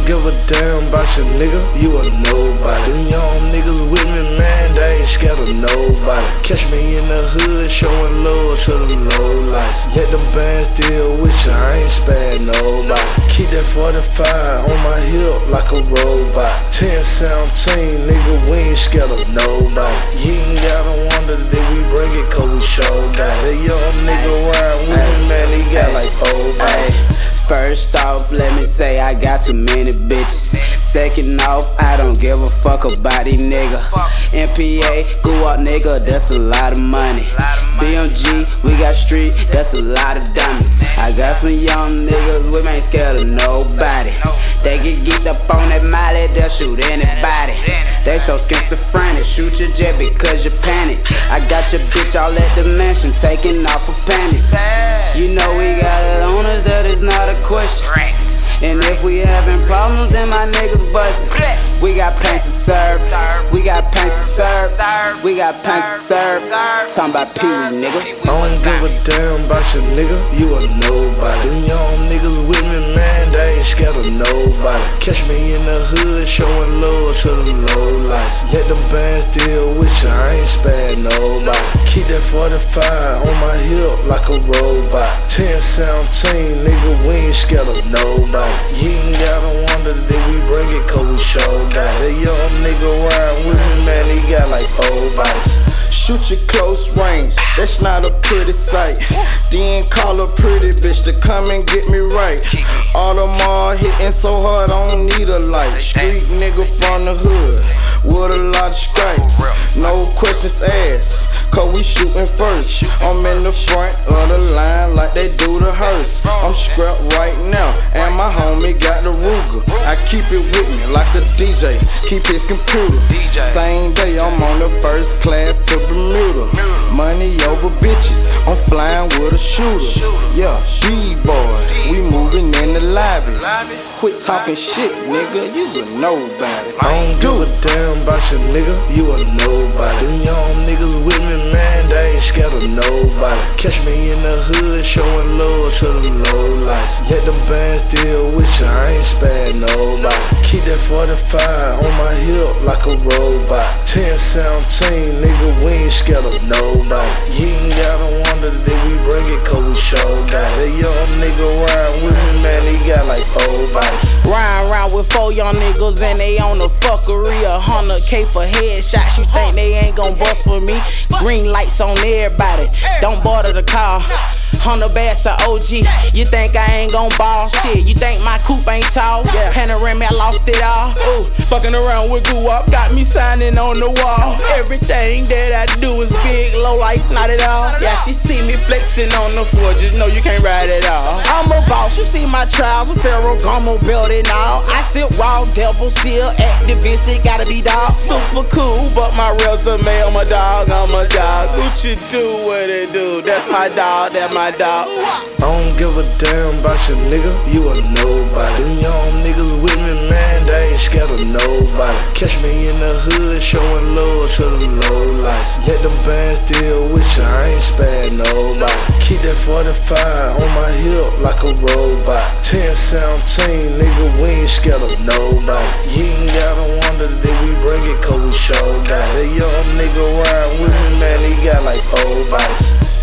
give a damn about your nigga, you a nobody. Them young niggas with me, man, they ain't scared of nobody. Catch me in the hood, showing love to the low lights. Let them bands deal with you, I ain't sparing nobody. Keep that 45 on my hip like a robot. 10-17, nigga, we ain't scared of nobody. You ain't gotta wonder that we bring it, cause we sure got it. That young nigga ride with me, man, he got like 4 bodies. First off, let me say I got too many bitches. Second off, I don't give a fuck about these niggas. NPA, go out nigga, that's a lot of money. BMG, we got street, that's a lot of diamonds. I got some young niggas, we ain't scared of nobody. They get geeked up on that molly, they'll shoot anybody. They so schizophrenic, shoot your jet because you panic. I got your bitch all at the mansion, taking off her panties. You know we got it on us, that is not a question. And if we having problems, then my niggas bustin'. We got paints to serve, we got paints to serve, we got paints to serve. Talking about Pee-wee, nigga. I don't give a damn about your nigga, you a nobody. Them young niggas with me, man, they ain't scared of nobody. Catch me in the hood, showing love to the low lights. Let them bands deal with you, I ain't sparing nobody. Keep that 45 on my hip like a robot. 10-17, nigga, we ain't scared of nobody. You ain't gotta wonder that we bring it, cause we sure got it. That young nigga ride with me, man, he got like 4 bodies. Shoot your close range, that's not a pretty sight. Then call a pretty bitch to come and get me right. Audemars hitting so hard, I don't need a light. Street nigga from the hood, with a lot of stripes. No questions asked, cause we shooting first. I'm in the front of the line like they do the hearse. I'm strapped right now, and my homie got the Ruger. I keep it with me like a DJ, keep his computer. Same day I'm on the first class to Bermuda. Money over bitches, I'm flying with a shooter. Yeah, B-boys, we moving in the lobby. Quit talking shit, nigga, you a nobody. I don't give a damn about your nigga, you a nobody. Them young niggas with me, man, they ain't scared of nobody. Catch me in the hood, showing love to the low lights. Let them bands deal with you, I ain't sparing nobody. Keep that 45 on my hip like a robot. 10-17, nigga, we ain't scared of nobody. You ain't gotta wonder that we bring it, cause we sure got it. That young nigga ride with me, man, he got like 4 bodies. Riding around with 4 young niggas and they on the fuckery. 100K for headshots, you think they ain't gon' bust for me? Green lights on everybody, don't bother the car. 100 bags to OG, you think I ain't gon' ball? Shit, you think my coupe ain't tall? Panoramic, I lost it all. Ooh, fucking around with Goo-Wop, got me signing on the wall. Everything that I do is big, low life, not at all. Yeah, she see me flexing on the floor, just know you can't ride it all. I'm a boss, you see my trousers, Ferragamo belt and all. I sit raw, devil seal, activist, it gotta be dog. Super cool, but my resume, I'm a dog, I'm a dog. Gucci do what it do, that's my dog, that's my dog. I don't give a damn about your nigga, you a nobody. Them young niggas with me, man, they ain't scared of nobody. Catch me in the hood, showing love to the low lights. Let them bands deal with you, I ain't sparing nobody. Keep that 45 on my hip like a robot. 10-17, nigga, we ain't scared of nobody. You ain't gotta wonder that we bring it, cause we sure got it. That young nigga ride with me, man, he got like 4 bodies.